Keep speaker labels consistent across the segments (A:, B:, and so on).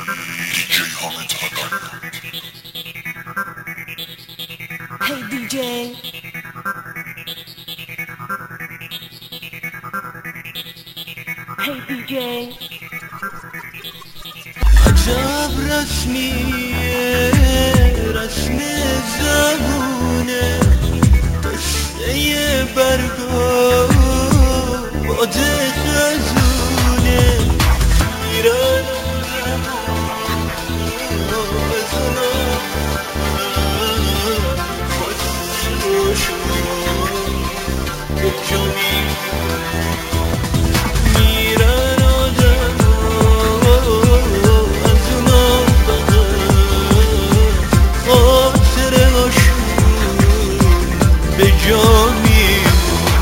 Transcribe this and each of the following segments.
A: Hey DJ, hey DJ.
B: عجب رسمیه، رسم زبونه، قصه برگا باد خزونه. میرن بزنم خسروشون به جا میرن آدم از اونا فقط خاطره هاشون به جا میمونه.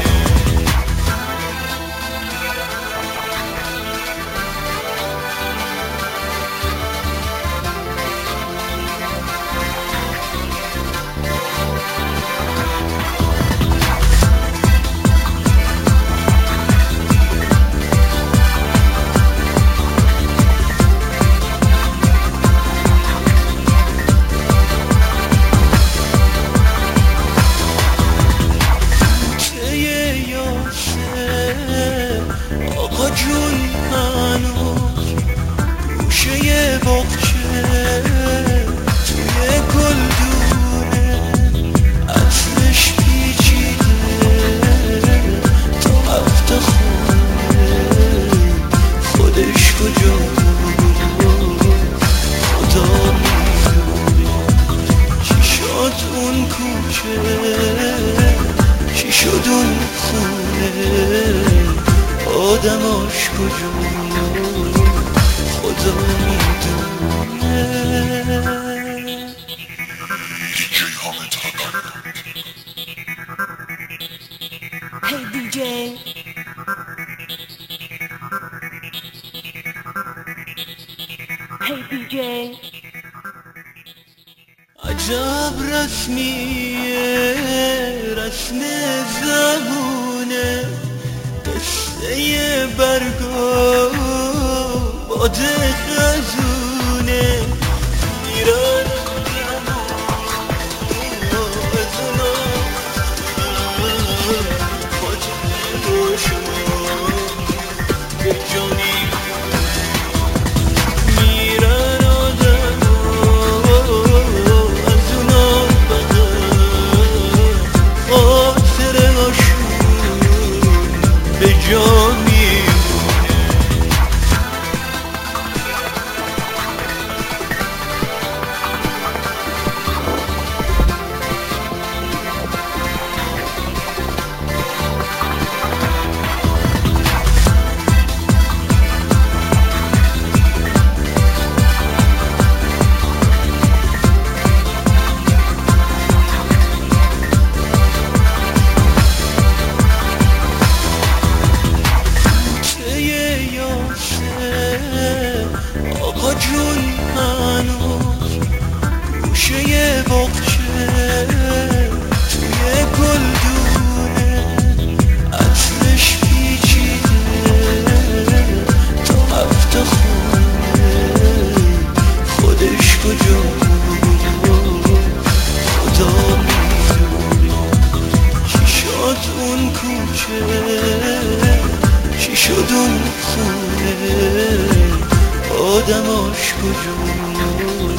B: آقا جون هنوز گوشه باغچه توی گلدونه، عطرش پیچیده تا هفته خونه. خودش کجا خدا میدونه. چی شد اون کوچه، چی شد اون خونه، آدماش کجا خدا میدونه.
A: Hey DJ, hey DJ.
B: عجب رسمیه، رسم زبونه، قصه برگا باد خزونه. میرن بزنم خاطرهاشون به جا میمونه. میرن آدم از اونا فقط خاطره هاشون به جا میمونه. آقا جون هنوز گوشه باغچه توی گلدونه، عطرش پیچیده تا هفته خونه. خودش کجا خدا میدونه. چی شد اون کوچه، چی شد اون خونه، آدماش کجا